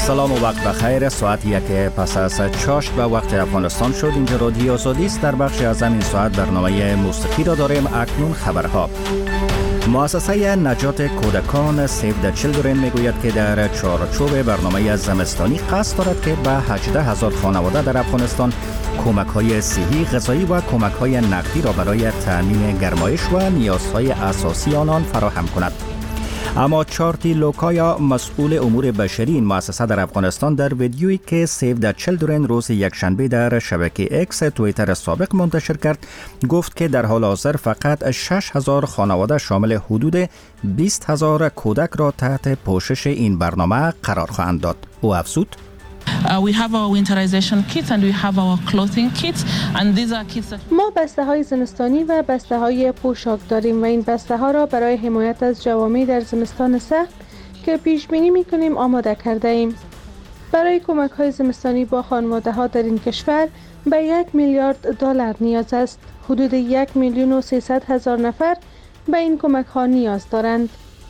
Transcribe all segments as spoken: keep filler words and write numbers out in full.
سلام و وقت بخیر. ساعت یک پس از چاشت به وقت افغانستان شد. اینجا رادیو آزادی است. در بخش از این ساعت برنامه موسیقی را داریم. اکنون خبرها. مؤسسه نجات کودکان سیو د چیلدرن میگوید که در چارچوب برنامه زمستانی قصد دارد که به هجده هزار خانواده در افغانستان کمک‌های صحی، غذایی و کمک‌های نقدی را برای تامین گرمایش و نیازهای اساسی آنان فراهم کند. اما چارتی لوکایا، مسئول امور بشری این مؤسسه در افغانستان، در ویدیویی که سیو د چیلدرن روز یکشنبه در شبکه اکس توییتر سابق منتشر کرد گفت که در حال حاضر فقط شش هزار خانواده شامل حدود بیست هزار کودک را تحت پوشش این برنامه قرار خواهند داد. او افزود: Uh, we have our winterization kits and we have our clothing kits and these are kits that... ما بسته های زمستانی و بسته های پوشاک داریم و این بسته ها را برای حمایت از جوامع در زمستان سخت که پیش بینی می کنیم آماده کرده ایم. برای کمک های زمستانی با خانواده ها در این کشور به یک میلیارد دلار نیاز است. حدود یک میلیون و سیصد هزار نفر به این کمک ها نیاز دارند.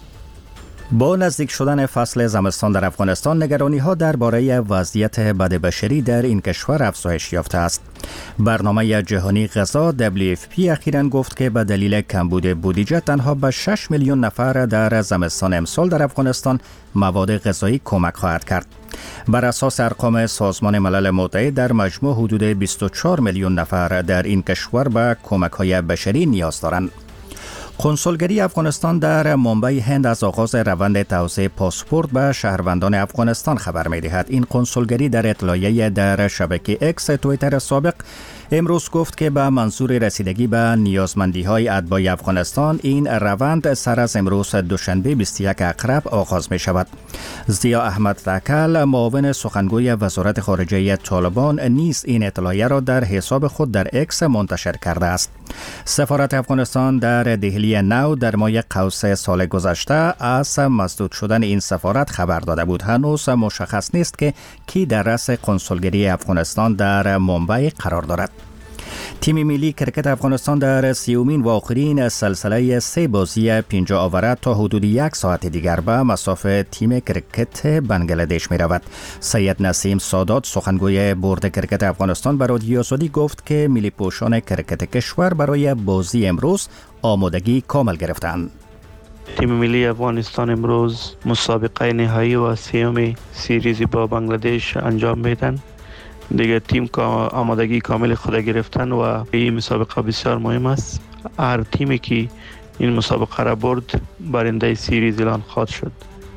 با نزدیک شدن فصل زمستان در افغانستان، نگرانی‌ها درباره وضعیت بدبشری در این کشور افزایش یافته است. برنامه جهانی غذا دبلیو اف پی اخیراً گفت که به دلیل کمبود بودجه تنها به شش میلیون نفر در زمستان امسال در افغانستان مواد غذایی کمک خواهد کرد. بر اساس ارقام سازمان ملل متحد در مجموع حدود بیست و چهار میلیون نفر در این کشور به کمک‌های بشری نیاز دارند. کنسولگری افغانستان در ممبئی هند از آغاز روند توزیع پاسپورت به شهروندان افغانستان خبر می‌دهد. این کنسولگری در اطلاعیه در شبکه اکس توییتر سابق امروز گفت که به منظور رسیدگی به نیازمندی‌های اتباع افغانستان این روند سر از امروز دوشنبه بیست و یک اکتبر آغاز می‌شود. ضیا احمد تکل، معاون سخنگوی وزارت خارجه طالبان، نیز این اطلاعیه را در حساب خود در اکس منتشر کرده است. سفارت افغانستان در دهلی نو در ماه قوس سال گذشته از مسدود شدن این سفارت خبر داده بود. هنوز مشخص نیست که کی در رأس کنسولگری افغانستان در ممبئی قرار دارد. تیم ملی کرکت افغانستان در سیومین و آخرین سلسله سه بازی پنجاه آوره تا حدود یک ساعت دیگر به مصاف تیم کرکت بنگلادش می رود. سید نسیم سادات، سخنگوی بورد کرکت افغانستان، به رادیو آزادی گفت که ملی پوشان کرکت کشور برای بازی امروز آمادگی کامل گرفتند. تیم ملی افغانستان امروز مسابقه نهایی و سیوم سیریز با بنگلادش انجام میدن. دیگه تیم که آمادگی کامل خود گرفتن و این مسابقه بسیار مهم است. هر تیمی که این مسابقه را برد برنده سیریز اعلان خواهد شد.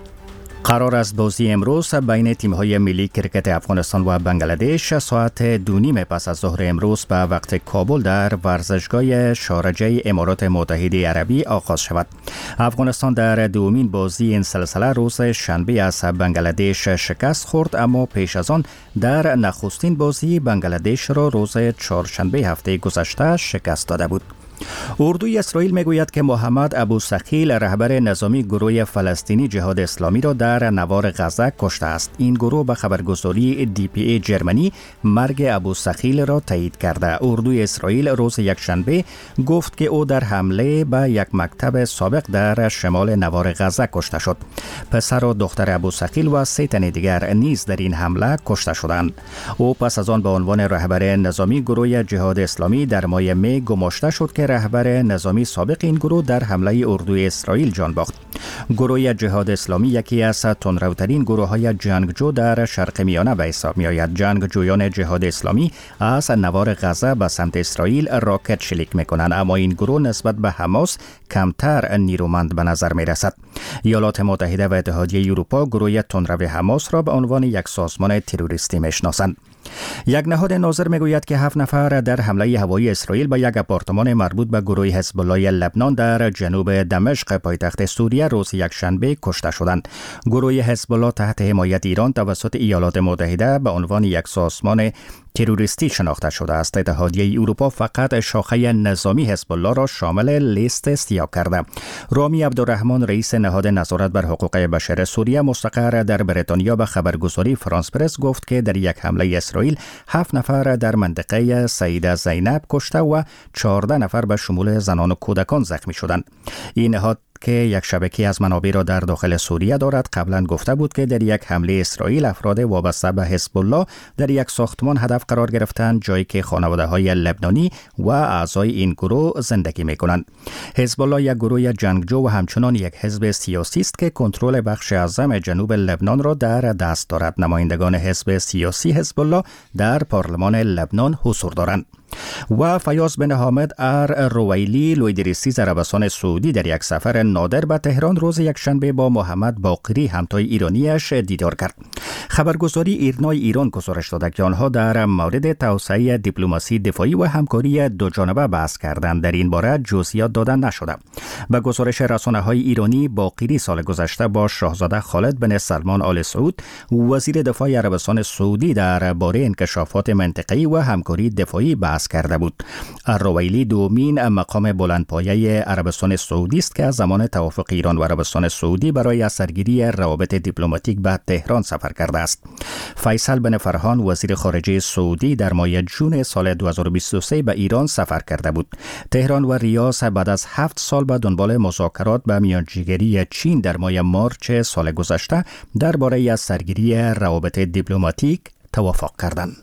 قرار است بازی امروز بین تیم‌های ملی کرکت افغانستان و بنگلادش ساعت دو نیم پس از ظهر امروز به وقت کابل در ورزشگاه شارجه امارات متحده عربی آغاز شود. افغانستان در دومین بازی این سلسله روز شنبه از بنگلادش شکست خورد، اما پیش از آن در نخستین بازی بنگلادش را روز چهارشنبه هفته گذشته شکست داده بود. اردوی اسرائیل میگوید که محمد ابو ثقیل، رهبر نظامی گروه فلسطینی جهاد اسلامی، را در نوار غزه کشته است. این گروه به خبرگزاری دی پی ای جرمنی مرگ ابو ثقیل را تایید کرده. اردوی اسرائیل روز یکشنبه گفت که او در حمله به یک مکتب سابق در شمال نوار غزه کشته شد. پسر و دختر ابو ثقیل و سه تن دیگر نیز در این حمله کشته شدند. او پس از آن به عنوان رهبر نظامی گروه جهاد اسلامی در ماه می گماشته شد که رهبر نظامی سابق این گروه در حمله اردوی اسرائیل جان باخت. گروه جهاد اسلامی یکی از تندروترین گروه‌های جنگجو در شرق میانه به حساب می‌آید. جنگجویان جهاد اسلامی از نوار غزه به سمت اسرائیل راکت شلیک می‌کنند، اما این گروه نسبت به حماس کمتر نیرومند به نظر می‌رسد. ایالات متحده و اتحادیه اروپا گروه تندرو حماس را به عنوان یک سازمان تروریستی می‌شناسند. یک نهاد ناظر میگوید که هفت نفر در حمله هوایی اسرائیل به یک آپارتمان مربوط به گروه حزب الله لبنان در جنوب دمشق پایتخت سوریه روز یکشنبه کشته شدند. گروه حزب الله تحت حمایت ایران توسط ایالات متحده به عنوان یک سازمان تروریستی شناخته شده است. اتحادیه اروپا فقط شاخه نظامی حزب الله را شامل لیست سیاه کرده. رامی عبدالرحمن، رئیس نهاد نظارت بر حقوق بشر سوریه مستقر در بریتانیا، به خبرگزاری فرانس پرس گفت که در یک حمله اسرائیل هفت نفر در منطقه سیده زینب کشته و چهارده نفر به شمول زنان و کودکان زخمی شدند. این نهاد که یک شبکه از منابع را در داخل سوریه دارد قبلا گفته بود که در یک حمله اسرائیل افراد وابسته به حزب الله در یک ساختمان هدف قرار گرفتند، جایی که خانواده‌های لبنانی و اعضای این گروه زندگی می‌کنند. حزب الله یک گروه جنگجو و همچنان یک حزب سیاسی است که کنترل بخش اعظم جنوب لبنان را در دست دارد. نمایندگان حزب سیاسی حزب الله در پارلمان لبنان حضور دارند. و فیاض بن حامد ار رویلی لویدریسی عربستان سعودی در یک سفر نادر به تهران روز یکشنبه با محمد باقری همتای ایرانیش دیدار کرد. خبرگزاری ایرنای ایران گزارش داده که آنها در مورد توسعه دیپلماسی دفاعی و همکاری دو جانبه بحث کردند. در این باره جزئیات داده نشده. به گزارش رسانه‌های ایرانی، باقری سال گذشته با شاهزاده خالد بن سلمان آل سعود وزیر دفاع عربستان سعودی درباره انکشافات منطقه‌ای و همکاری دفاعی بحث کرده بود. الرویلی دومین مقام بلندپایه عربستان سعودی است که از زمان توافق ایران و عربستان سعودی برای اثرگیری روابط دیپلماتیک به تهران سفر کرده است. فیصل بن فرحان وزیر خارجه سعودی در ماه جون سال دو هزار و بیست و سه به ایران سفر کرده بود. تهران و ریاض بعد از هفت سال به دنبال مذاکرات به میانجیگری چین در ماه مارچ سال گذشته درباره اثرگیری روابط دیپلماتیک توافق کردند.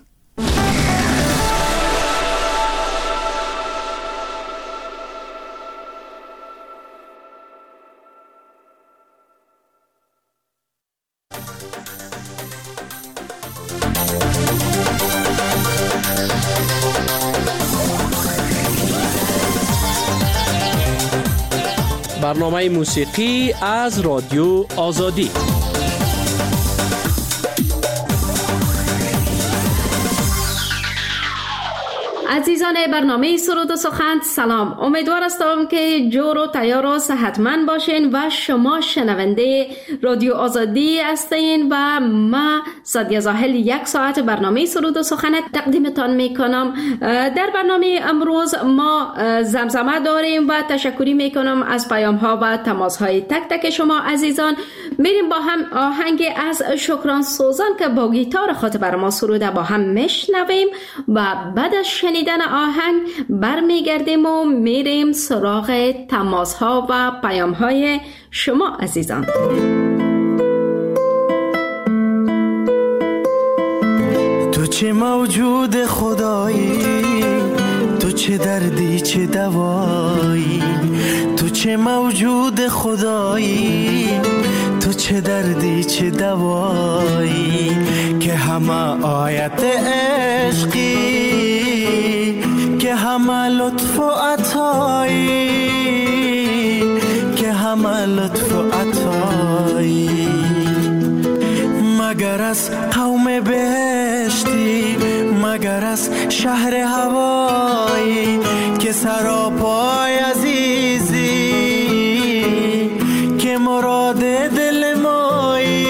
برنامه موسیقی از رادیو آزادی. عزیزان برنامه سرود و سخن، سلام. امیدوار هستم که جور و تیار و صحتمند باشین و شما شنونده رادیو آزادی هستین و ما سادیه زاهل یک ساعت برنامه سرود و سخن تقدیمتان میکنم. در برنامه امروز ما زمزمه داریم و تشکری میکنم از پیام ها و تماس های تک تک شما عزیزان. میریم با هم آهنگ از شکران سوزان که با گیتار خود بر ما سروده با هم میشنویم و بعد از شنیدن آهنگ برمیگردیم و میریم سراغ تماس ها و پیام های شما عزیزان. تو چه موجود خدایی، تو چه دردی چه دوایی، تو چه موجود خدایی، تو چه دردی چه دوایی، که همه آیت عشقی، که همه لطف و عطایی، که همه لطف و عطایی. مگر از قوم بهشتی، مگر از شهر هوایی، که سراپای عزیزی، که مراد دل مایی،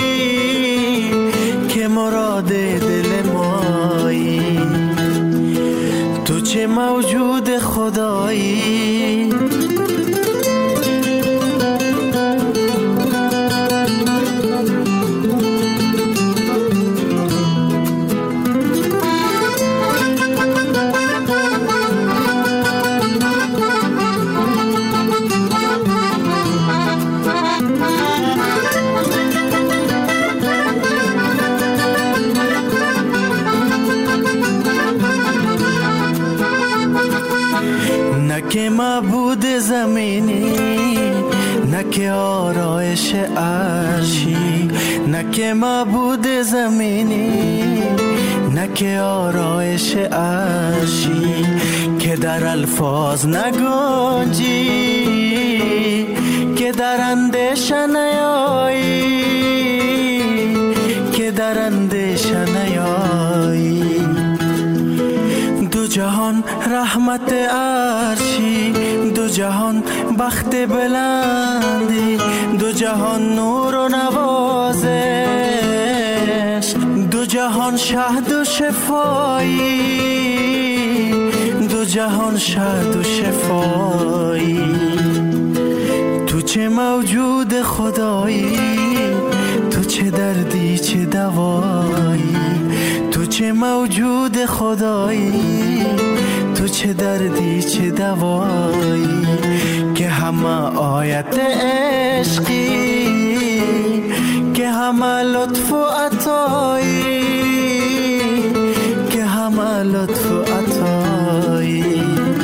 که مراد دل مایی. تو چه موجود خدایی، که معبود زمینی، نه که آرایش عرشی، نه که معبود زمینی، نه که آرایش عرشی، که در الفاظ نگنجی، که در اندیشه نیایی، که در اندیشه نیایی. دو جهان رحمت عرشی، دو جهان بخت بلندی، دو جهان نور و نوازش، دو جهان شهد و شفایی، دو جهان شهد و شفایی. تو چه موجود خدایی، تو چه دردی چه دوایی، تو چه موجود خدایی، تو چه دردی چه دوایی، که همه آیت عشقی، که همه لطف و عطایی، که همه لطف و عطایی.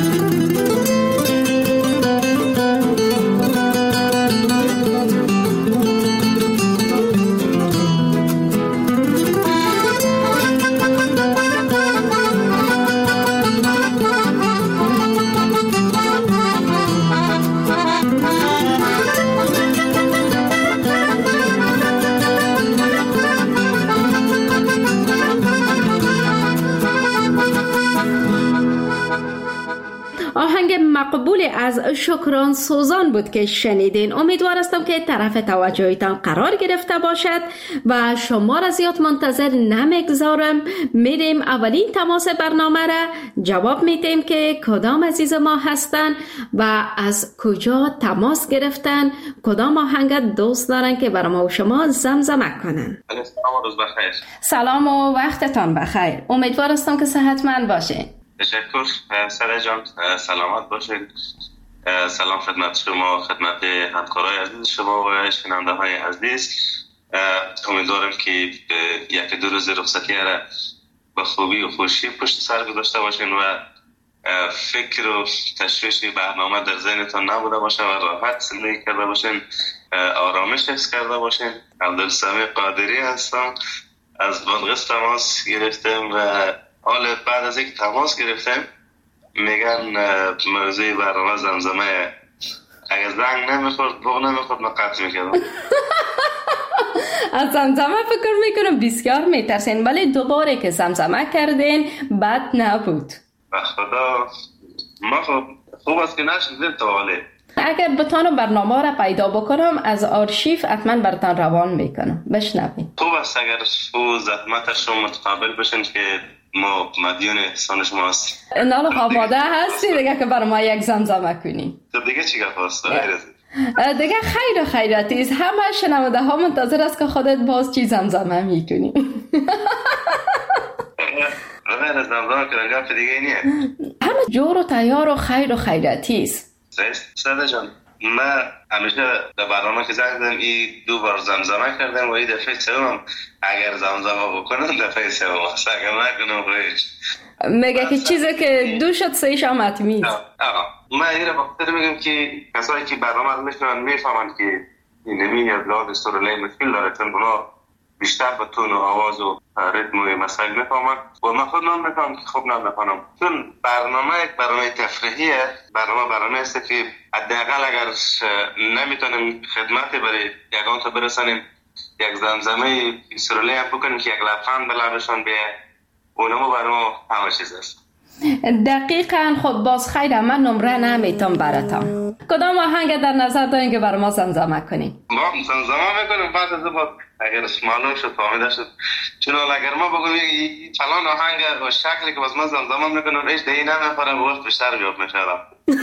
آهنگ مقبول از شکران سوزان بود که شنیدین. امیدوار هستم که طرف توجهتان قرار گرفته باشد و شما را زیاد منتظر نمیگذارم. میریم اولین تماس برنامه را جواب میدیم که کدام عزیز ما هستن و از کجا تماس گرفتن، کدام آهنگ دوست دارن که برای ما و شما زمزمه کنن. سلام و روز بخیر. سلام و وقتتان بخیر. امیدوار هستم که صحتمند باشین. تشکر سره جان، سلامت باشید. سلام خدمت شما، خدمت همکارای عزیز شما و شنونده های عزیز. امیدوارم که یک دو روز رخصتی را با خوبی و خوشی پشت سر گذاشته باشین و فکر و تشویش برنامه در ذهنتان نبوده باشه و راحت زندگی کرده باشین، آرامش حس کرده باشین. عبدالسمیع قادری هستم، از بادغیس تماس گرفتم و حالا بعد از اینکه تماس گرفتم میگن موضوع برنامه زمزمه، اگر زنگ نمیخورد بغ نمیخورد من قطع میکردم. از زمزمه فکر میکنم بسیار میترسین، ولی دوباره که زمزمه کردین بد نبود. خدا ما خب خوب است که نشدیم تا حاله. اگر بتانم برنامه را پیدا بکنم از آرشیف حتما براتان روان میکنم بشنوین. خوب است اگر او زحمتش رو متقابل بشن که ما مدیون احسان شماست. نالو آماده هستی دیگه که برای ما یک زمزمه کنی؟ خب دیگه چی گفت هست؟ دیگه خیر و خیراتیست. همه شنونده ها منتظر است که خودت باز چی زمزمه میکنی. غیر از زمزمه که گفت دیگه نیه. همه جور و تیار و خیر و خیراتیست. ساده جان، من همیشه در برنامه که زنگ زدم این دو بار زمزمه کردم و این دفعه سوم اگر زمزمه بکنم دفعه سوم است، اگر نکنم هیچ. میگه که چیزی که دو شد سهیش هم حتمیست. من این را بخاطر میگم که کسایی که برنامه رو میشنون میفهمند که این نمین از لحاظ استوریلی مشکل داره، چون اونا بیشتر به تون و آواز و ریتم و مسائل میفهمند و من خود نام میفهم که خوب نام میفهمم، چون برنامه یک برنامه تفریحیه. برنامه برنامه است که حداقل اگر نمیتونیم خدمت برای یگان تا برسانیم یک زمزمه استوریلی هم بکنیم که یک لبخند به لبشان بیه، اونمو برای همه چیز است. دقیقاً. خب باز خیلی من نمره نمیتونم براتم. کدام آهنگ در نظر دارین که برای ما زمزمه کنیم؟ ما زمزمه میکنیم بعد از با اگر معلوم شد فهمیده شد، چون اگر ما بگم فلان آهنگ و شکلی که باز ما زمزمه میکنم هیچ دهی نمیخورم و وقت بیشتر بیاب میشدم.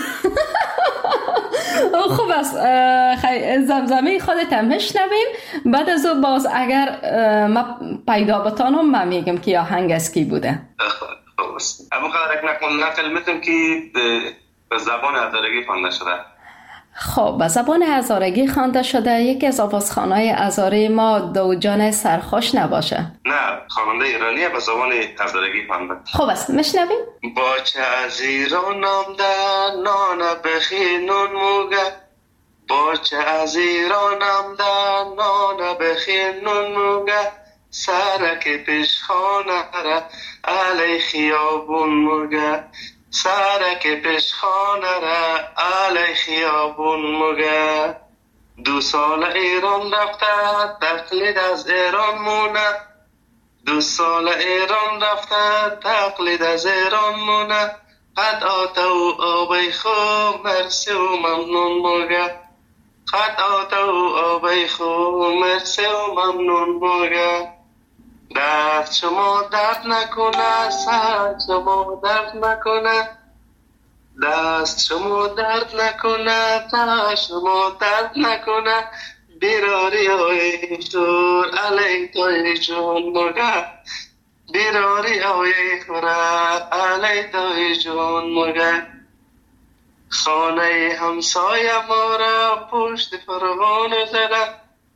خوب است، زمزمه خودت هم میشنویم. بعد از او باز اگر ما پیدا بتانم من میگم که آهنگ از کی بوده. اما قدر یک نقل میتونم که به زبان هزارگی خوانده شده. خب به زبان هزارگی خوانده شده یکی از آوازخوان‌های هزاره ما دوجان سرخوش نباشه؟ نه، خواننده ایرانیه به زبان هزارگی خوانده. خب است میشنویم. با چه از ایرانم در نان بخینون موگه، با چه از ایرانم در نان بخینون موگه، سرک پیشخانه را علی خیابون موگه، سرک پیشخانه را علی خیابون موگه. دو سال ایران رفته تقلید از ایران مونه، دو سال ایران رفته تقلید از ایران مونه، قد آتا و آبی خوب مرسی و ممنون موگه، قد آتا و آبی خوب مرسی و ممنون موگه. دست شما درد نکنه، سر شما درد نکنه، دست شما درد نکنه، تا شما درد نکنه، بیراری های شور علی توی جون مگه، بیراری های خوره علی توی جون مگه. خانه همسایه ما را پشت پروانه زدن،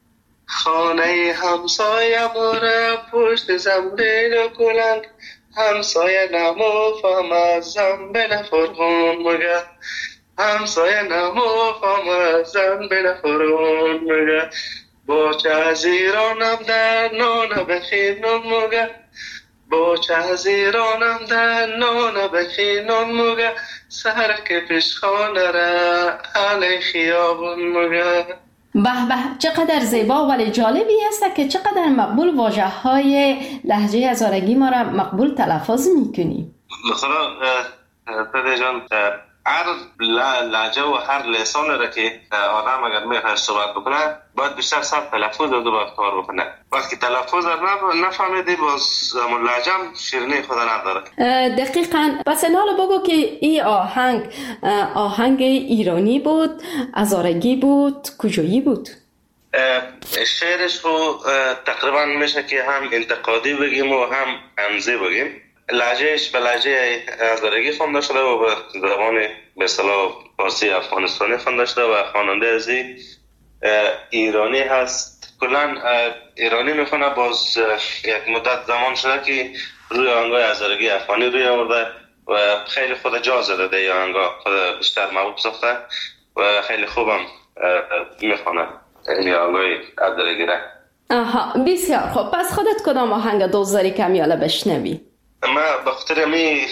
خانه همسایه ما را پشت زنبیل و کلنگ، همسایه نمو فهم از زنبیل فرغون مگه، همسایه نمو فهم از زنبیل فرغون مگه، باچه از ایرانم در نان بخینم مگه، باچه از ایرانم در نان بخینم مگه، سرک پیشخانه را علی خیابون مگه. به به، چقدر زیبا ولی جالبی است که چقدر مقبول واژه های لهجه هزارگی ما را مقبول تلفظ میکنی. مثلا پدر جان، هر لهجه و هر لسان را که آدم اگر میخواد صحبت بکنه باید بیشتر سر تلفظ رو باید کار بکنه. وقتی تلفظ رو نفهمیدی باز همون لهجه هم شیرینی خود نداره. دقیقاً. پس نال بگو که این آهنگ آهنگ ایرانی بود، هزارگی بود، کجایی بود؟ شعرش رو تقریبا میشه که هم انتقادی بگیم و هم انزی بگیم. لهجهش به لهجه هزارگی خوانده شده و به زبان به اصطلاح فارسی افغانستانی خوانده شده و خواننده ازی ایرانی هست. کلا ایرانی میخونه. باز یک مدت زمان شده که روی آهنگای هزارگی افغانی روی آورده و خیلی خود جا زده ده یا آهنگا خود بیشتر محبوب ساخته و خیلی خوبم میخونه این آهنگای هزارگی را. آها، بسیار خوب. پس خودت کدام آهنگ دوست داری که میاله بشنوی؟ ما بخاطر می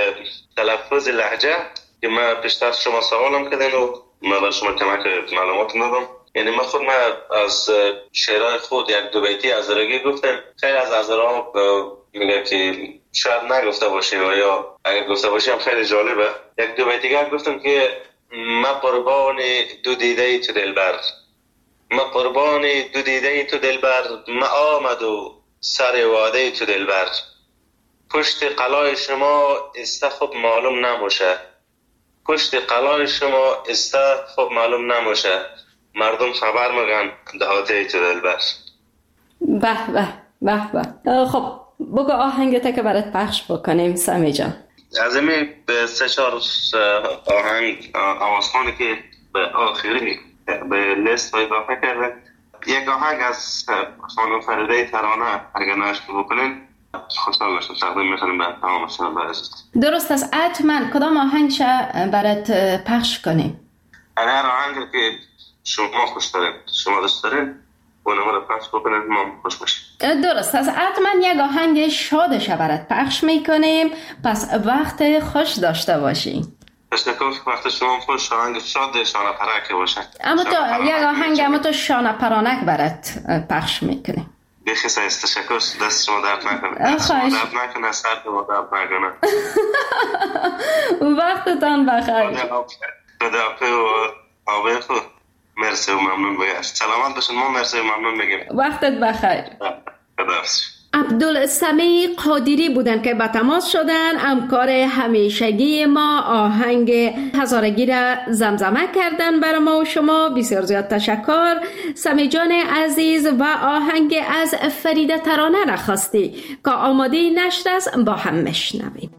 تلفظ لهجه که ما پیشتر شما سوالم کردین و ما بر شما کمک معلومات ندادم. یعنی ما خود ما از شعرهای خود یک دو بیتی هزارگی گفتم. خیلی از هزارها میگه که شاید نگفته باشیم و یا اگر گفته باشیم خیلی جالبه. یک دو بیتی گفتم که ما قربان دو دیده تو دلبر، ما قربان دو دیده تو دلبر، ما آمد و سر واده تو دلبر، پشت قلای شما است خوب معلوم نموشه، پشت قلای شما است خوب معلوم نموشه، مردم خبر میگن دهاته تو دلبر. به به به به. خب بگو آهنگت که برات پخش بکنیم سمی جان. از این به سه چهار آهنگ آوازخوانی که به آخری به لیست اضافه کرده. یک آهنگ از خانم فریده ترانه اگر نشت بکنین خوشحال باشم. تقدیم میکنیم به تمام شنوندگان. درست است. حتما کدام آهنگ شا برات پخش کنیم؟ هر آهنگی که شما خوش دارین، شما دوست دارین اون رو پخش بکنین ما خوش باشیم. درست است. حتما یک آهنگ شادش برات پخش میکنیم. پس وقت خوش داشته باشین. تشکر. وقت شما خوش. آهنگ شاد شانه پرک باشه. اما تو یک آهنگ اما تو شانه پرانک برات پخش میکنیم. بخی سایست. تشکر. دست شما درد نکنه. دست شما درد نکنه. سر شما درد نکنه. وقتتان بخیر. خدا حافظ و آبه خود. مرسی و ممنون بگشت. سلامت باشین. ما مرسی و ممنون بگیم. وقتت بخیر. خدا حافظ. عبدالسمیع قادری بودن که به تماس شدن. همکار همیشگی ما آهنگ هزارگی را زمزمه کردن برای ما و شما. بسیار زیاد تشکر. سمی جان عزیز و آهنگ از فریده ترانه را خواستی که آماده نشر است. با هم مشنویم.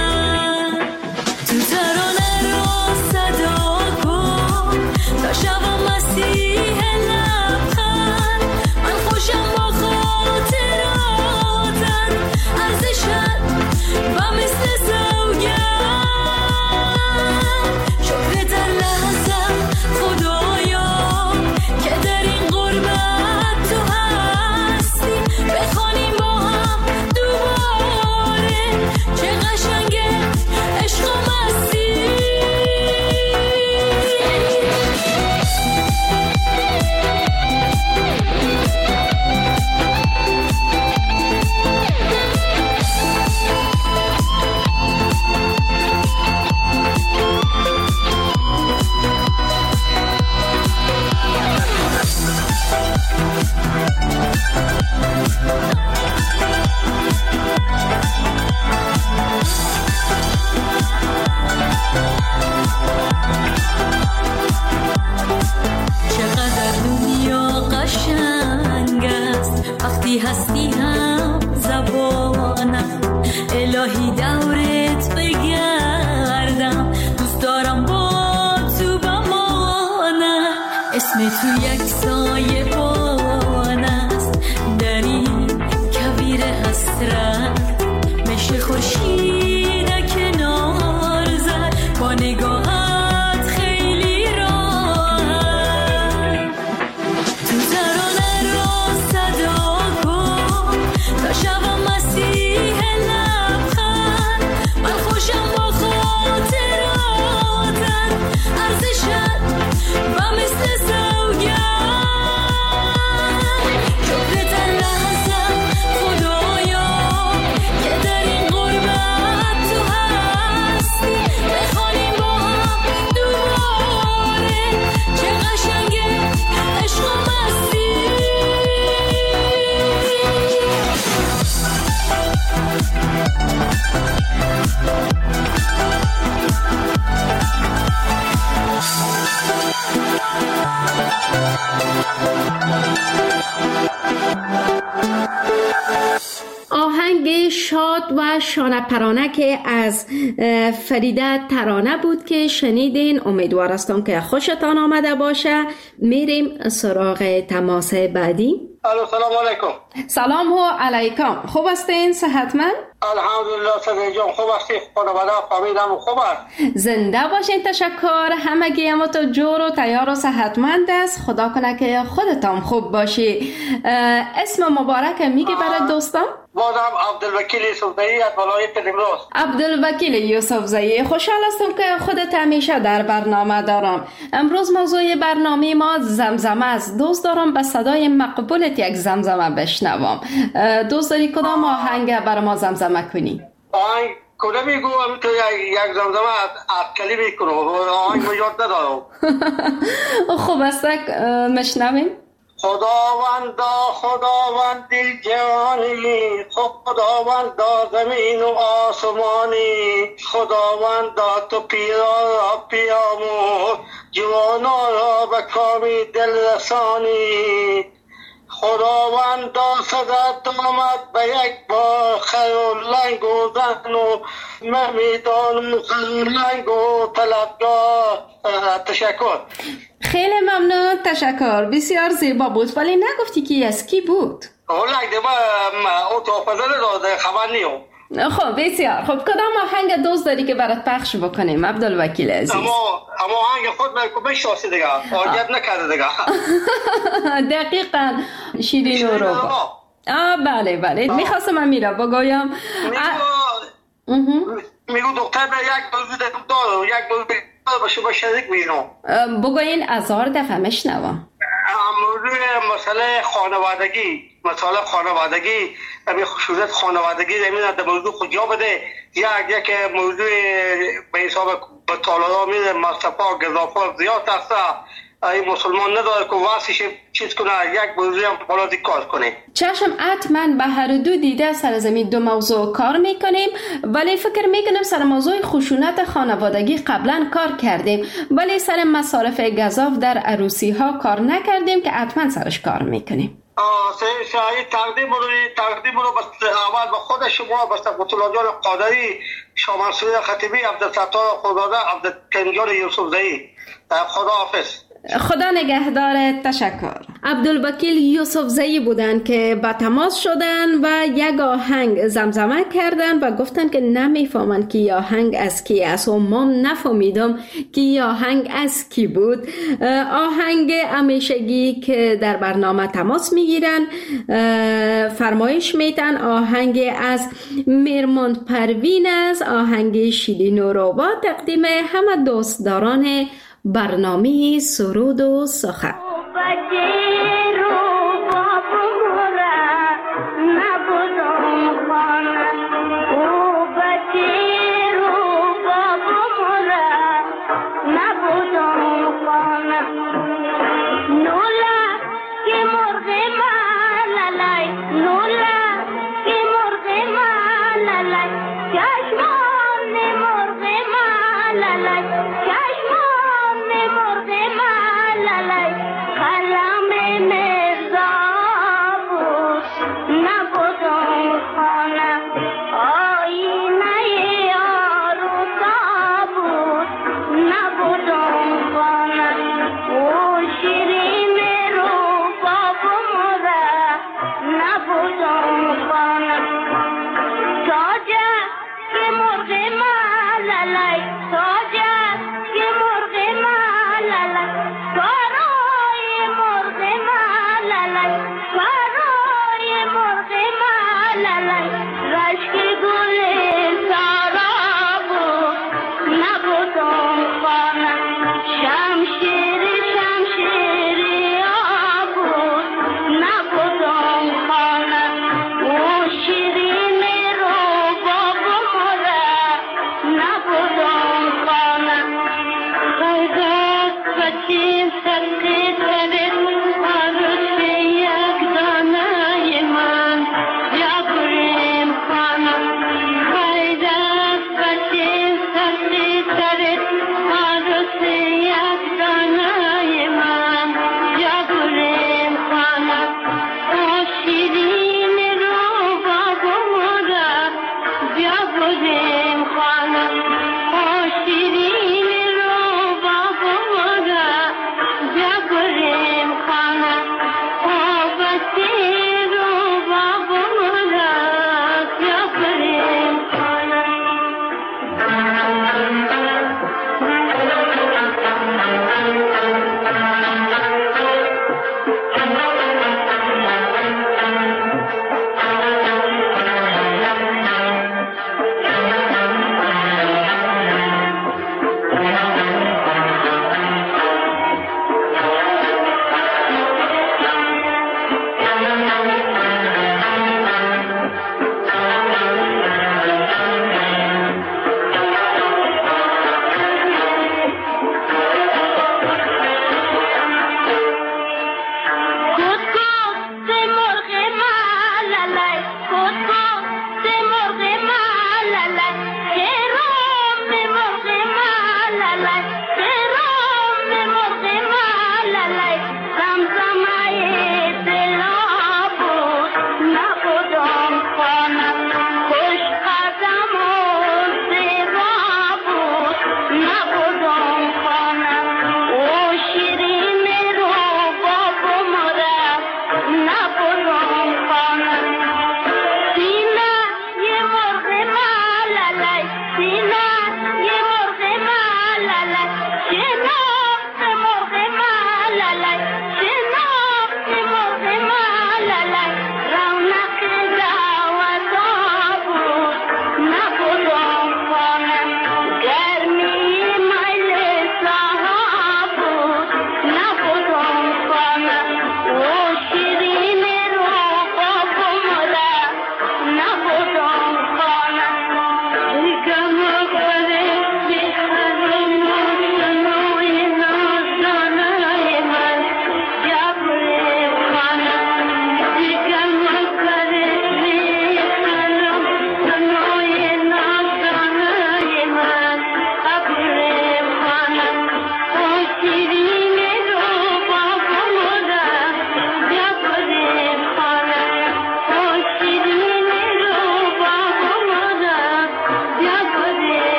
شب وقتی هستی هم زبانم الهی دورت بگردم دوست دارم با تو بمانم اسم تو یک سایه بان است در این کویر حسرت مثل خورشید کنار زد با نگاهت خیلی راحت تو ترانه را صدا کن تا شبم مسیح لبخند من خوشم با خاطراتت ارزشت و مثل سوگند شکرت لحظه خدایا که در این غربت تو هستی بخوانیم با هم دوباره چه قشنگه عشق و مستی آهنگ شاد و شانه پرانه که از اه، فریده ترانه بود که شنیدین. امیدوار هستم که خوشتان آمده باشه. میریم سراغ تماس بعدی. الو سلام علیکم. سلام و علیکم. خوب هستین؟ صحتمند؟ الحمدلله سعید جان خوب هستی؟ خانواده فامیلم خوب است؟ زنده باشین. تشکر. همگی اما تو جور و تیار و صحتمند است. خدا کنه که خودتان خوب باشی. اسم مبارک میگی برای دوستان؟ بازم عبدالوکیل یوسفزئی از ولایت نیمروز. عبدالوکیل یوسفزئی، خوشحال هستم که خودت همیشه در برنامه دارم. امروز موضوع برنامه ما زمزمه است. دوست دارم به صدای مقبولت یک زمزمه بشنوم. دوست داری کدام آهنگ برای ما زمزمه کنی؟ آهنگ کدام میگو تو یک زمزمه از کلی میکنم. آهنگ ما یاد ندارم. خوب است مشنویم. خداوندا خداوندی جهانی خداوندا زمین و آسمانی خداوندا تو پیرا را پیامو جوانا را به کامی دل رسانی خداوندا صدت آمد به یک بار خیر و لنگ و زن و ممیدان خیر و لنگ و طلبگاه. تشکر. خیلی ممنون. تشکر. بسیار زیبا بود ولی نگفتی کی از کی بود؟ اولا دیگه ما اوتو فضل داده خبر نیو. خب بسیار خب. کدام آهنگ دوست داری که برات پخش بکنیم عبدالوکیل عزیز؟ اما اما آهنگ خود بشناسی دیگه. آگت نکرده دیگه. دقیقاً شیرین و روبا. آه بله بله. میخواستم امیرا بگویم. میگو دکتر به یک موضوع دارم یک موضوع با شما شریک بینم. بگوین هزار دفعه مشنوم. موضوع مسئله خانوادگی مسئله خانوادگی همین خصوصیت خانوادگی زمین در موضوع خود جا بده. یک یک موضوع به حساب بطالارا میره مصطفا گذافا زیاد هسته این مسلمان نداره که واسش چیز کنه یک موضوع هم حالا کار کنه. چشم حتما به هر دو دیده سر زمین دو موضوع کار میکنیم ولی فکر میکنم سر موضوع خشونت خانوادگی قبلا کار کردیم ولی سر مصارف گزاف در عروسی ها کار نکردیم که حتما سرش کار میکنیم. شاید تقدیم رو تقدیم رو بس اول به خود شما بس قطولان جان قادری شما منصور خطیبی عبدالستار خداده عبدالکریم جان یوسفزئی. خدا حافظ. خدا نگهدارت. تشکر. عبدالوکیل یوسفزئی بودن که با تماس شدن و یک آهنگ زمزمه کردن و گفتن که نمیفهمن که آهنگ از کی است و ما نفهمیدم که آهنگ از کی بود. آهنگ همیشگی که در برنامه تماس میگیرن فرمایش میتن آهنگ از میرموند پروین است. آهنگ شیرین و روبا تقدیم همه دوستداران برنامه سرود و سخن. Kalam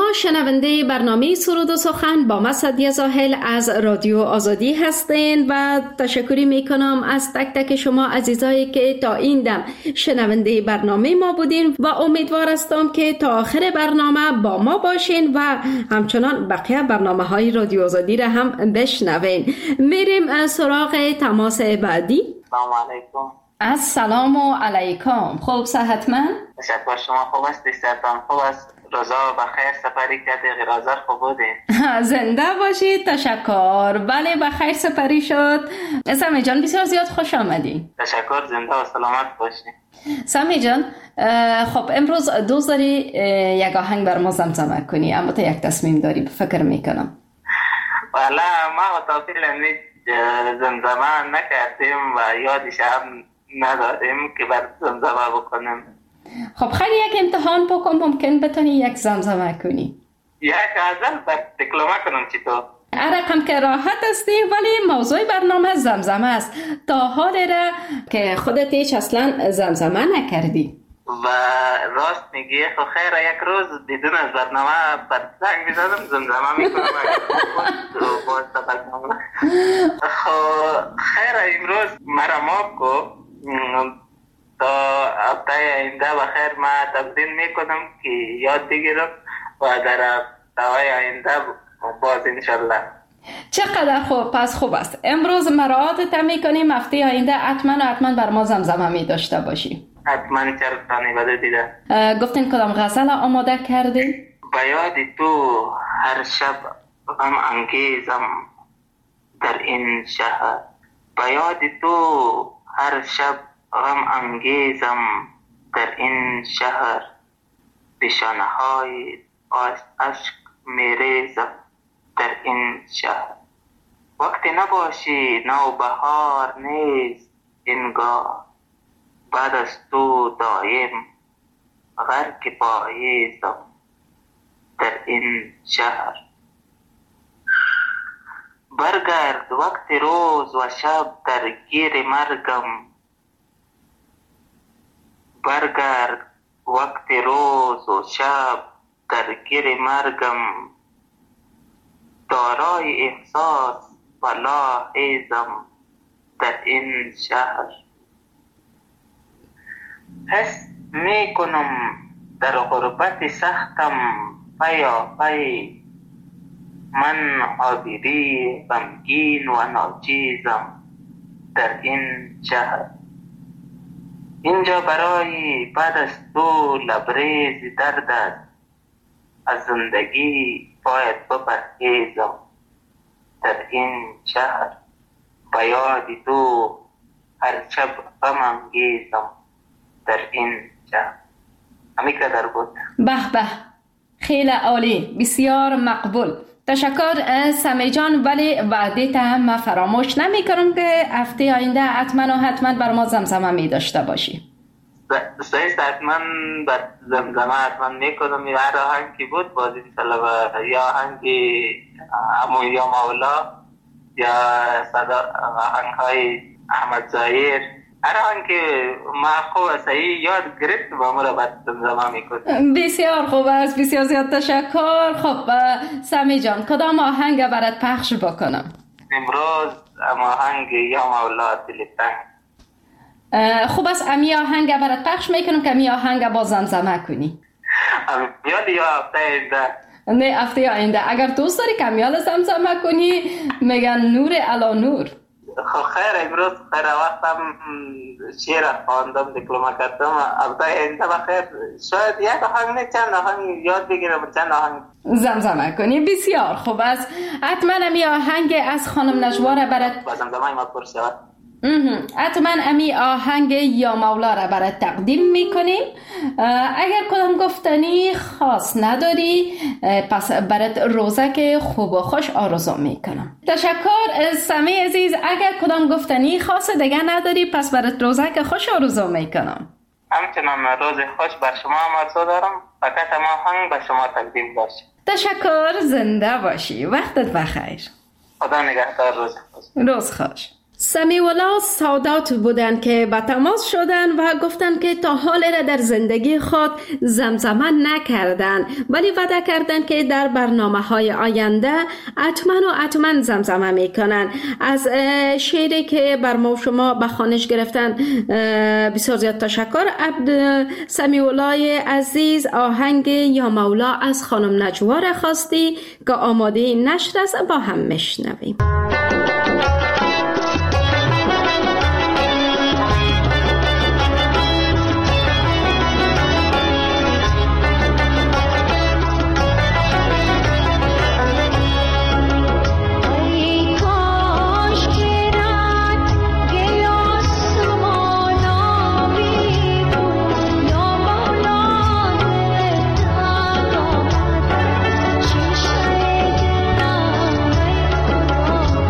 شنونده برنامه سرود و سخن با مسعدی زاهل از رادیو آزادی هستین و تشکری میکنم از تک تک شما عزیزایی که تا این دم شنونده برنامه ما بودین و امیدوار هستم که تا آخر برنامه با ما باشین و همچنان بقیه برنامه های رادیو آزادی را هم بشنوین. میریم سراغ تماس بعدی. سلام علیکم. السلام علیکم. خوب صحتمند؟ تشکر. شما خوب است؟ صحتتان خوب است؟ روزا بخیر سپری کردی؟ غیرازر خوب بودین؟ زنده باشید. تشکر. بله بخیر سپری شد. سمی جان بسیار زیاد خوش آمدی. تشکر. زنده و سلامت باشی. سمی جان خب امروز دوست داری یک آهنگ بر ما زمزمه کنی، اما تو یک تصمیم داری فکر میکنم. والا ما تافیل نمی زمزمه نکردیم و یادش هم نداریم که بر زمزمه بکنیم. خب خیلی یک امتحان بکن، ممکن بتونی یک زمزمه کنی. یک غزل بر دیپلمه کنم چی تو؟ رقم که راحت استی ولی موضوع برنامه زمزمه است. تا حال را که خودت هیچ اصلا زمزمه نکردی. و راست میگی. خب خیره یک روز بدون از برنامه بر زنگ میزدم زمزمه میکنم. خب خیره امروز مرا ماب کو تا هفته آینده بخیر ما تبدیل میکنم که یاد بگیرم و در هفته آینده باز انشالله. چقدر خوب. پس خوب است امروز مراعات میکنیم، هفته آینده حتما و حتما بر ما زمزمه می داشته باشی. حتما چرتانی بده دیده. گفتین کدام غزل آماده کردی؟ به یاد تو هر شب غم انگیزم در این شهر. به یاد تو هر شب غم انگیزم در این شهر. بشانه های عشق میریزم در این شهر. وقتی نباشی نوبهار نیست اینگاه. بعد از تو دایم غرق پاییزم در این شهر. برگرد وقت روز و شب در گیر مرگم. برگرد وقت روز و شب در گیر مرگم. دارای احساس و لاحظم در این شهر. حس می کنم در غربت سختم پیا پی. من عابری غمگین و ناچیزم در این شهر. اینجا برای بعد از تو لبریز درد است. از زندگی باید بپرهیزم در این شهر. به یاد تو هر شب غم انگیزم در این شهر. همین قدر بود. به به خیلی عالی، بسیار مقبول. تشکر سمی جان. ولی وعده هم فراموش نمی کنم که هفته آینده حتما و حتما بر ما زمزمه می داشته باشی. سعیست حتما بر زمزمه حتما می کنم. هر آهنگی بود باز انشالله. یا آهنگی امون یا مولا یا صدا آهنگ های احمد ظاهر. هر آهنگی ما خوب صحیح یاد گرفت و ما را بر زمزمه می کنم. بسیار خوب است. بسیار زیاد تشکر. خب سمی جان کدام آهنگ برات پخش بکنم؟ امروز آهنگ یا مولا دلتنگ. خوب است امی آهنگ برات پخش میکنم که امی آهنگ با زمزمه کنی. امیال یا هفته آینده؟ نه هفته آینده. اگر دوست داری که امیال زمزمه کنی میگن نور علا نور. خب خیر امروز خیر وقتم شعر خواندم دیپلمه کردم. هفته آینده بخیر شاید یک آهنگ نه چند آهنگ یاد بگیرم چند آهنگ زمزمه کنی. بسیار خوب است. حتما امی آهنگ از خانم نجوار برات با زمزمه ما پر شود. حتما امی آهنگ یا مولا را برات تقدیم میکنیم. اگر کدام گفتنی خاص نداری پس برات روزک خوب و خوش آرزو میکنم. تشکر سمی عزیز. اگر کدام گفتنی خاص دیگه نداری پس برات روزک خوش آرزو میکنم. همچنان روز خوش بر شما آرزو دارم. فقط اما آهنگ به شما تقدیم باشه. تشکر. زنده باشی. وقتت بخیر. خدا نگهدار. روز خوش. روز خوش. سمیولا سادات بودند که به تماس شدند و گفتند که تا حال را در زندگی خود زمزمه نکردند، ولی وعده کردند که در برنامه های آینده حتما و حتما زمزمه میکنند. از شعری که بر ما شما به خوانش گرفتن بسیار زیاد تشکر. عبد سمیولای عزیز، آهنگ یا مولا از خانم نجوا را خواستی که آماده نشر است، با هم میشنویم. Oh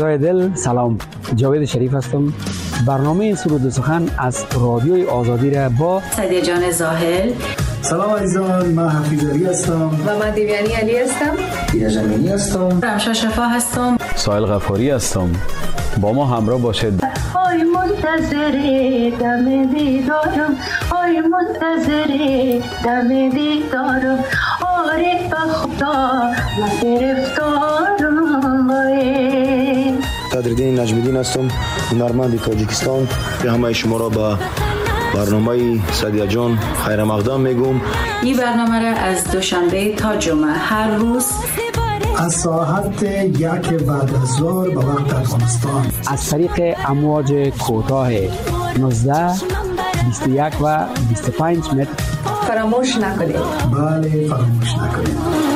عزیزای دل سلام، جاوید شریف هستم. برنامه سرود و سخن از رادیوی آزادی را با سعدیه جان زاهل. سلام عزیزان، من حفیظ علی هستم و من دیویانی علی هستم. دیده جمینی هستم. رمشا شفا هستم. سایل غفاری هستم. با ما همراه باشید. آی منتظر دم دیدارم، آی منتظر دم دیدارم، آره به خدا من گرفتارم. قدردین نجمیدین هستم، هنرمند تاجیکستان. به همه شما را به برنامه سعدیه جان خیر مقدم میگم. این برنامه را از دوشنبه تا جمعه هر روز از ساعت یک بعد از ظهر به وقت افغانستان از طریق امواج کوتاه نوزده، بیست و یک و بیست و پنج متر فراموش نکنید. بله فراموش نکنید.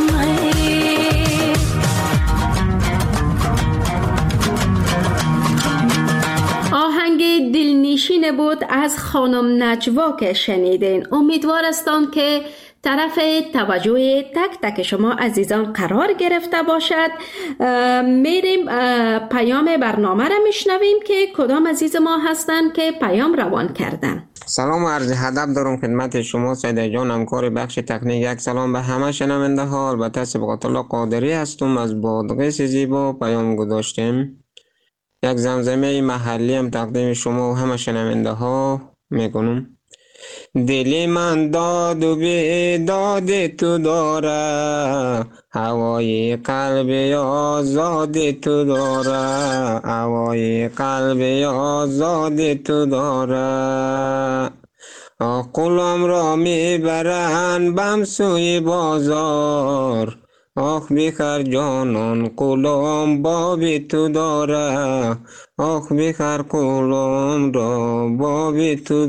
آهنگ دلنشین بود از خانم نجوا که شنیدین. امیدوار هستم که طرف توجه تک تک شما عزیزان قرار گرفته باشد. میریم پیام برنامه را میشنویم که کدام عزیز ما هستن که پیام روان کردن. سلام و عرض ادب دارم خدمت شما سعدیه جان، همکار بخش تکنیک. یک سلام به همه شنونده ها. البته صبغت الله قادری هستم از بادغیس زیبا پیام گذاشتیم. یک زمزمه محلی هم تقدیم شما و همه شنونده ها میکنم. دلی من داد و بیداد تو داره، هوای قلب آزاد تو داره، هوای قلب آزاد تو داره. قلم را میبرن بم سوی بازار، آخ بخر جانان قلم باب تو داره، آخ بخر قلم را باب تو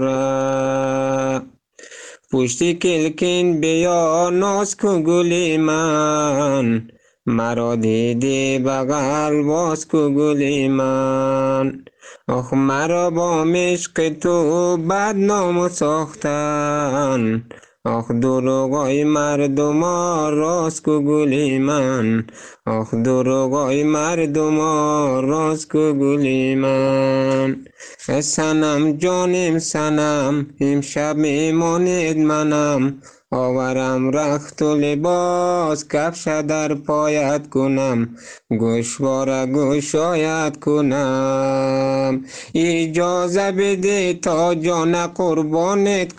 داره. پشتی کلکین بیا ناز کو گلی من، مرا دیدی بغل باز کو گلی من. آخ مرا با مشق تو بدنام ساختن، آخ دروغای مردم راست کو گلی من، آخ دروغای مردم راست کو گلی من. سنم جانم سنم امشب میماند منم، آورم رخت و لباس کفش در پایت کنم، گوشواره گوشایت کنم. اجازه بده تا جان قربانت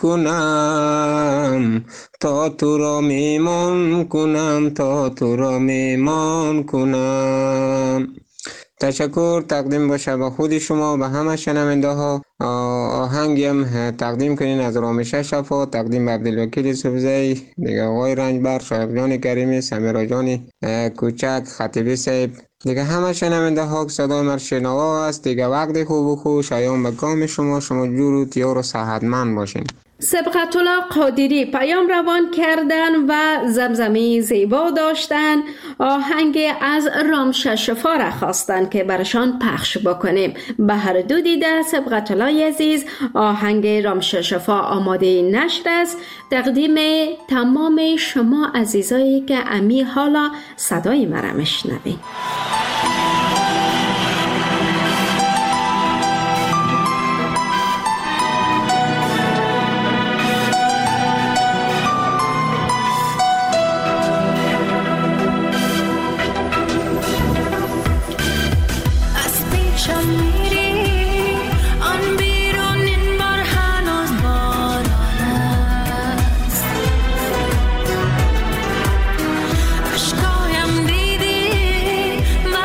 کنم، تا تو را میمان کنم، تا تو را میمان کنم. تشکر تقدیم باشه به خود شما و همه شنونده ها. آهنگی هم تقدیم کنین از رامشه شفا، تقدیم به عبدالوکیل سبزی، دیگه آقای رنجبر، شایق جان کریمی، سمیرا جان کوچک، خطیبی صاحب، دیگه همه شنونده ها که صدای من شنوا است. دیگه وقت خوب و خوش شایان به کام شما، شما جور و تیار و صحتمند باشین. سبقت الله قادری پیام روان کردن و زمزمی زیبا داشتن. آهنگ از رامشه شفا را خواستن که برشان پخش بکنیم. به هر دو دیده سبقت الله عزیز، آهنگ رامشه شفا آماده نشر است. تقدیم تمام شما عزیزایی که امی حالا صدای مرا میشنوید. اشکایم دیدی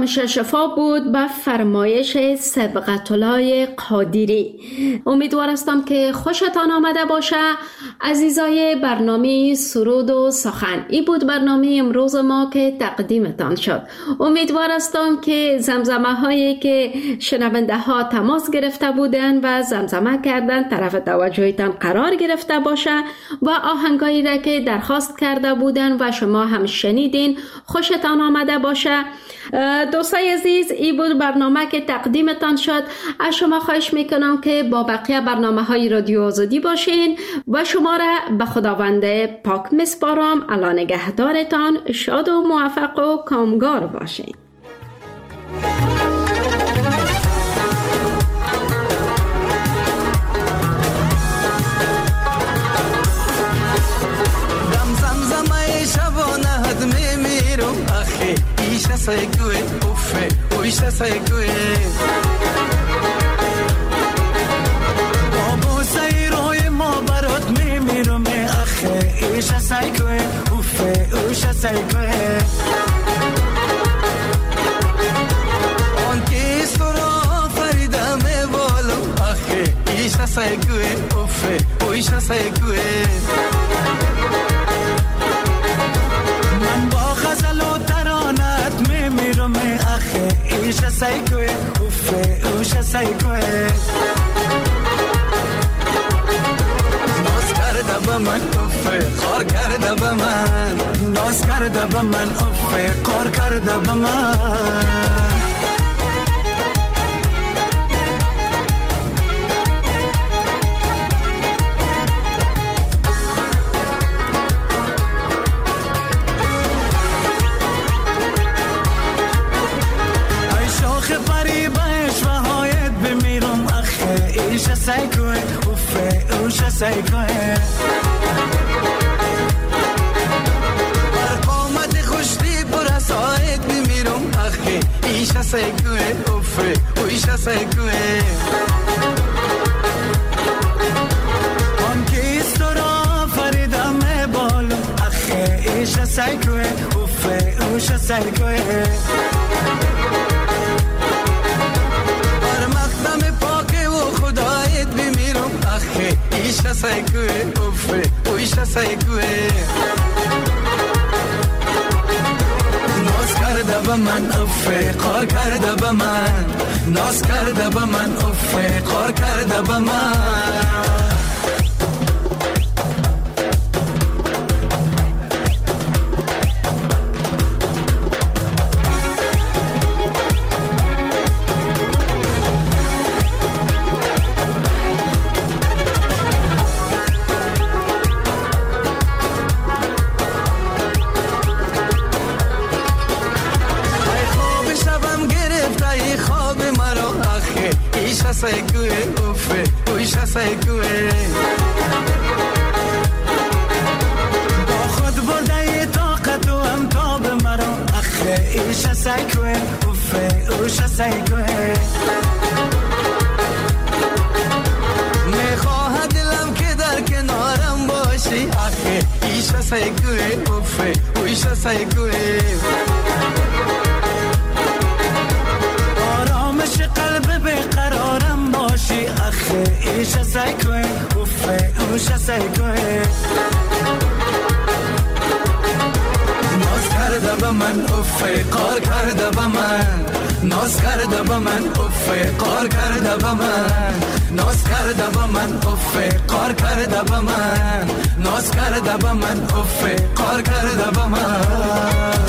فرمایش شفا بود به فرمایش سبقت الله قادری. امیدوار هستم که خوشتان آمده باشه. عزیزای برنامه سرود و سخن، این بود برنامه امروز ما که تقدیمتان شد. امیدوار هستم که زمزمه هایی که شنونده ها تماس گرفته بودن و زمزمه کردن طرف توجهتان قرار گرفته باشه و آهنگایی را که درخواست کرده بودن و شما هم شنیدین خوشتان آمده باشه. دوستای عزیز، این بود برنامه که تقدیمتان شد. از شما خواهش میکنم که با بقیه برنامه های رادیو آزادی باشین و شما را به خداوند پاک میسپارم. الله نگهدارتان، شاد و موفق و کامگار باشین. ایشه سایگوه اوفه اویشه سایگوه بابو سایروی ما برات میمیرم اخه ایشه سایگوه اوفه اویشه سایگوه آن کیس را فریدم بالو اخه ایشه سایگوه اوفه اویشه سایگوه من با غزل و ترانت میمیرم اخه ایشه سایگوه اوفه اوشه سایگوه ناز کرده با من اوفه خار کرده با من ناز کرده با من اوفه خار کرده با من ایشه سایگوه اوفه اوشه سایگوه بر قامت خوشتی پر از آید میمیرم اخی ایشه سایگوه اوفه اوشه سایگوه آن کیست را فریدم بالو اخی ایشه سایگوه اوفه اوشه سایگوه بر مقدم پاک و خدایت بمیرم اخی ایشه سایگوه اوفه اوشه سایگوه ناز کرده با من اوفه قار کرده با من ناز کرده با من اوفه قار کرده با من سایگوه اوفه اوشه سایگوه با خود برده طاقت و امتاب مرا اخه ایشه سایگوه اوفه اوشه سایگوه میخواه دلم که در کنارم باشی اخه ایشه سایگوه اوفه اوشه سایگوه آرامش قلب بقرارم باشی اخه ایشه سایگوه اوفه اوشه سایگوه ناز کرده با من اوفه قار کرده با من ناز کرده با من اوفه قار کرده با من ناز کرده با من اوفه قار کرده با من ناز کرده با من اوفه قار کرده با من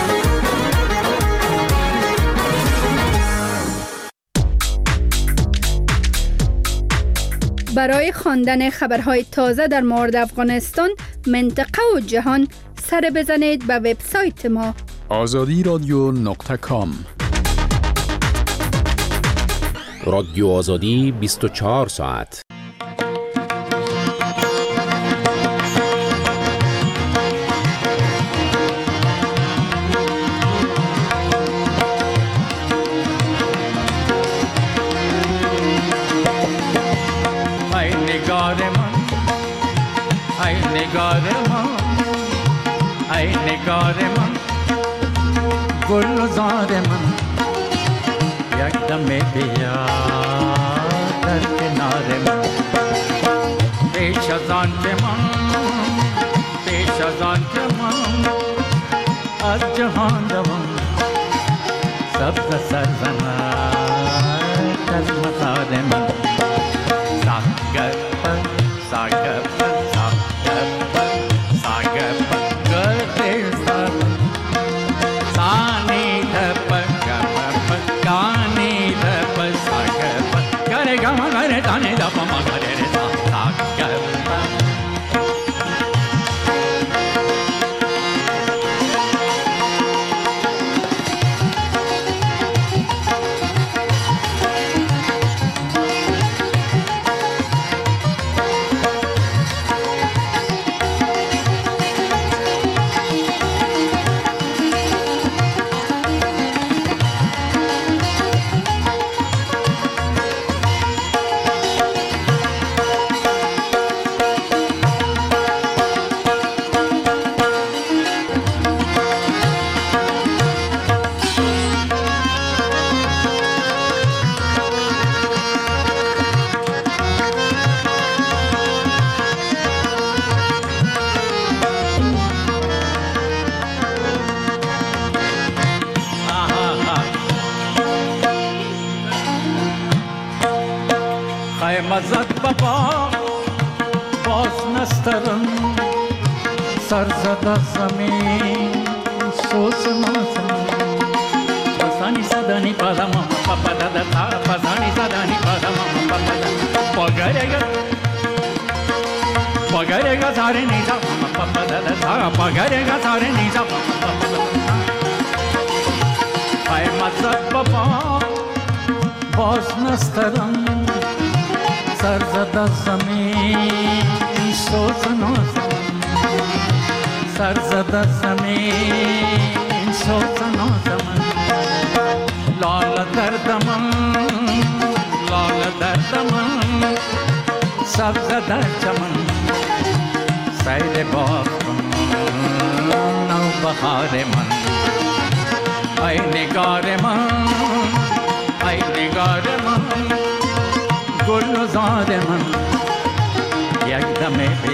برای خواندن خبرهای تازه در مورد افغانستان، منطقه و جهان سر بزنید به وبسایت ما آزادی رادیو نقطه کام. رادیو آزادی بیست و چهار ساعت. نگار من ای نگار من گل زار من یک دم بیا در کنار من پیش از آن که من پیش از آن که من از جهان دوم سبز سرزند از مزار من ساگپ ساگپ ساگپ ساگپ گرده سر سانی دپ گپ گانی دپ ساگپ گره گم گره دانی دپ ما گره ساگپ مزد بابا باز نسترم سر زده زمین سوز مازم پسانی زدنی پدم پاپا دادا تا پسانی زدنی پدم پاپا دادا پاگرگا پاگرگا ساره نیزا پاپا دادا تا پاگرگا ساره نیزا پاپا دادا های مزد بابا باز نسترم سر زده زمین سوز نازم سر زده زمین سوز نازم لال دردم لال دردم سبز در چمن سیل باغ نو بهار من ای نگار من ای نگار من گل زار من یک دم